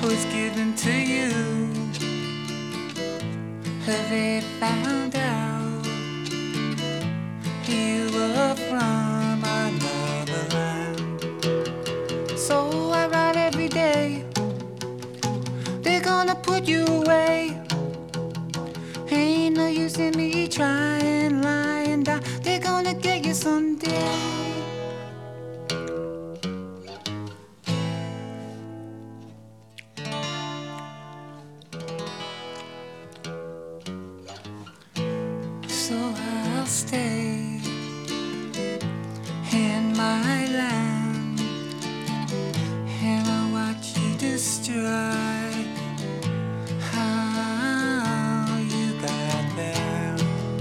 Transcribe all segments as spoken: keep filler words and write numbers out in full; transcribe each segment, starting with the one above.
was given to you. Have they found out you were from another land? So I write every day, they're gonna put you away. Ain't no use in me trying, lying down. They're gonna get you someday. So I'll stay in my land and I'll watch you destroy how you got there.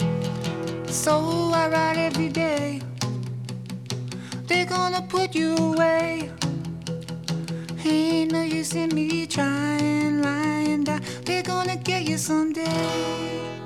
So I write every day, they're gonna put you away. Ain't no use in me trying, lying down. They're gonna get you someday.